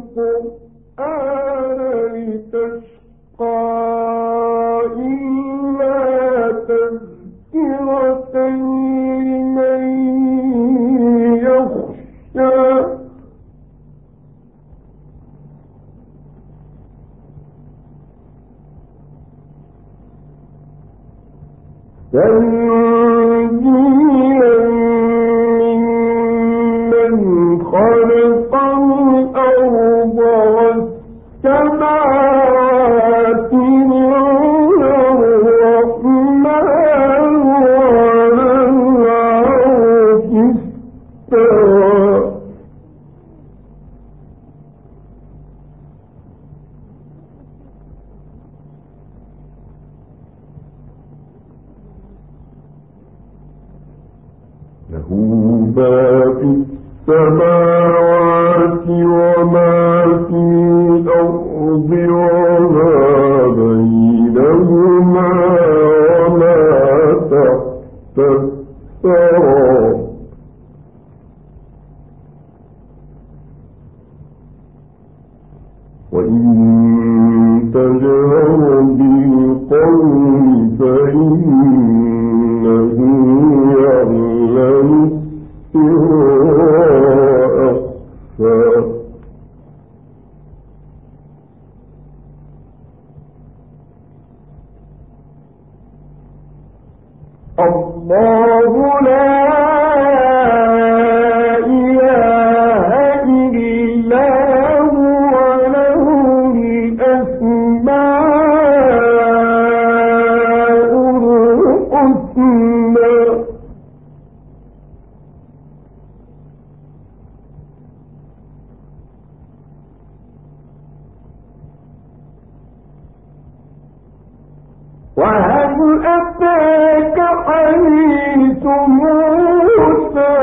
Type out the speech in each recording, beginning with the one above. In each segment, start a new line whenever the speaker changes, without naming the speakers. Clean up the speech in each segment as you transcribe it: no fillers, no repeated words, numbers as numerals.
له ما في السماوات وما في الأرض وما بينهما وما تحت الثرى وإن تجهر بالقول فإنه يعلم السر وأخفى الله لا وهل أتاك حديث موسى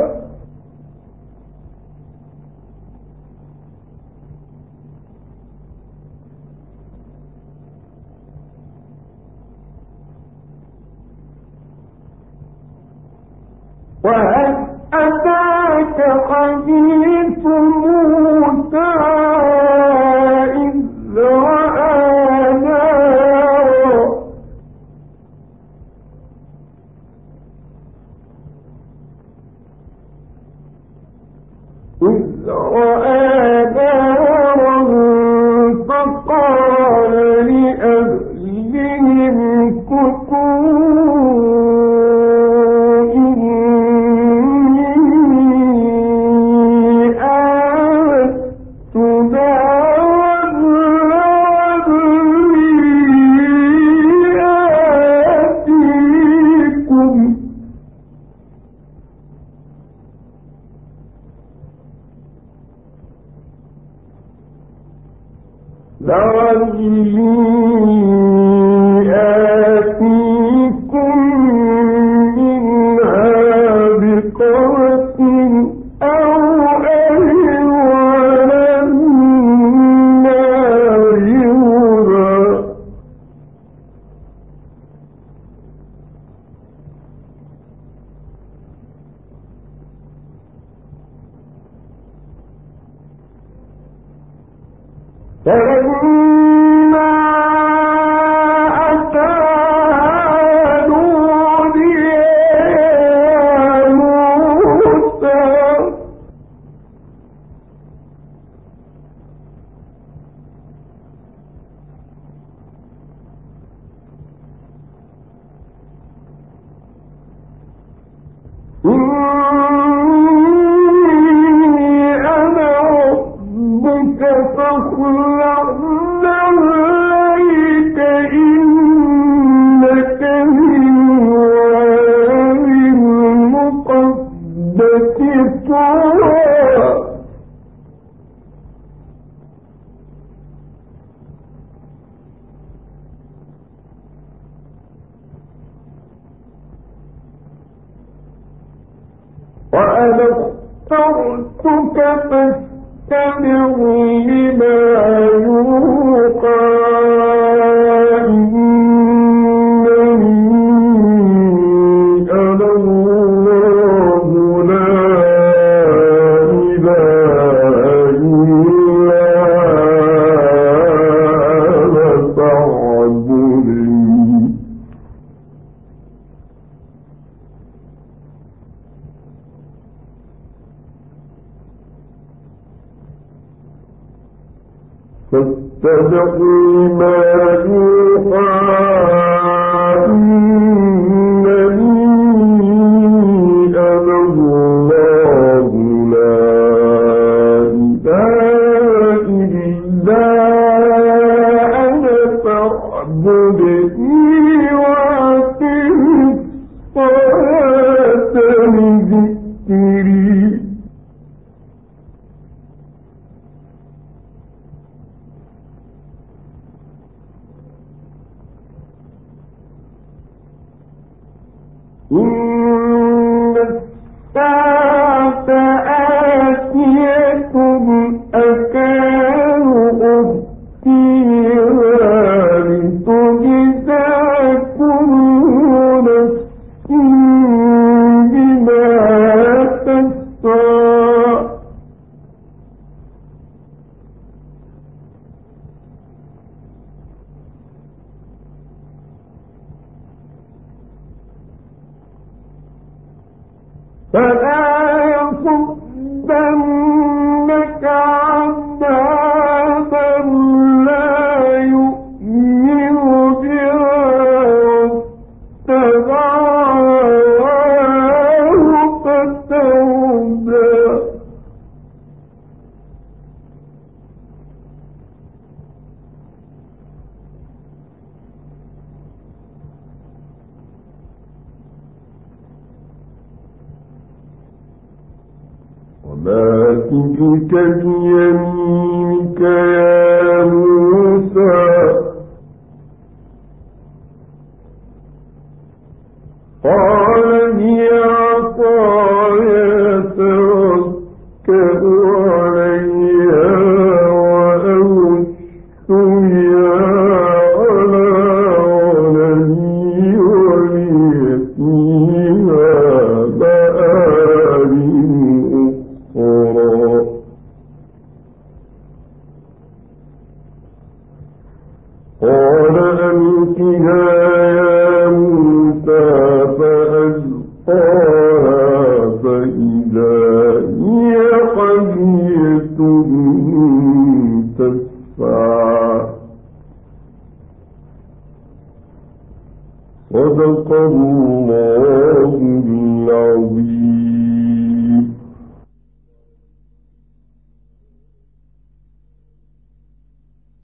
إذ رأى نارا فقال لأهلهم كثوا إني آنست نارا لعلي آتيكم منها بقبس أو أهوى النار هدى فلما أتاها نودي يا موسى أنا ربك فاخلع عليك إنك بالوادي المقدس طوى وأنا اخترتك فاستمع لما يوحى إنني أنا الله لا إله إلا فاتبع ما يوحى إنني أنا الله لا إله إلا أنا فاعبدني وأقم الصلاة لذكري إن الساعة آتية أكاد أخفيها لتجزى كل نفس بما تسعى فلا يصدنك عذابا لا يؤمن بها واتبع هواه فتردى وما تلك بيمينك يا موسى قال هي عصاي أتوكل عليها وأهش بها على غنمي ولي فيها مآرب قال ألقها يا موسى فألقاها فإذا هي حية تسعى صدق الله